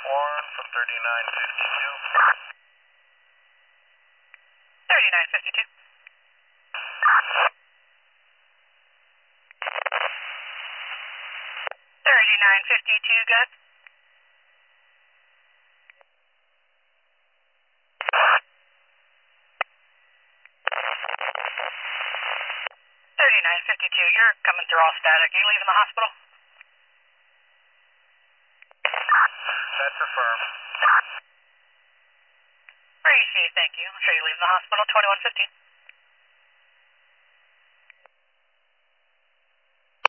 Warren from 3952. 3952. 3952, good. 3952, you're coming through all static. Are you leaving the hospital? That's affirmed. Appreciate it, thank you. I'll show you leaving the hospital, 2115.